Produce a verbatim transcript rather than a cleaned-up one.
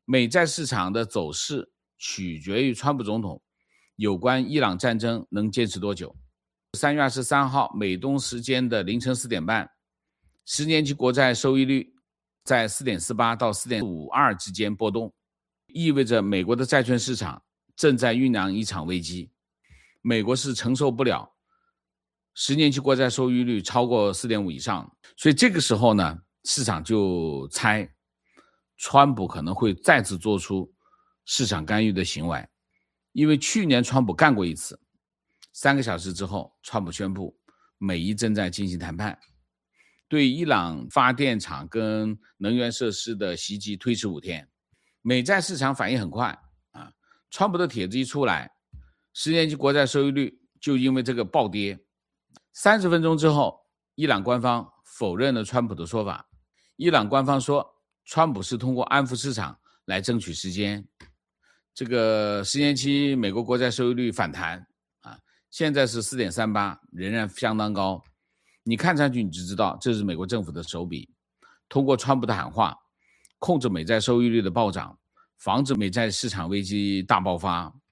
美债市场的走势取决于川普总统有关伊朗战争能坚持多久。三月二十三号美东时间的凌晨四点半，十年期国债收益率在 四点四八 到 四点五二 之间波动，意味着美国的债券市场正在酝酿一场危机。美国是承受不了十年期国债收益率超过 四点五 以上，所以这个时候呢，市场就猜川普可能会再次做出市场干预的行为，因为去年川普干过一次。三个小时之后，川普宣布美伊正在进行谈判，对伊朗发电厂跟能源设施的袭击推迟五天。美债市场反应很快啊，川普的帖子一出来，十年期国债收益率就因为这个暴跌。三十分钟之后，伊朗官方否认了川普的说法。伊朗官方说，川普是通过安抚市场来争取时间。这个十年期美国国债收益率反弹啊，现在是 四点三八， 仍然相当高。你看上去你就知道这是美国政府的手笔，通过川普的喊话控制美债收益率的暴涨，防止美债市场危机大爆发。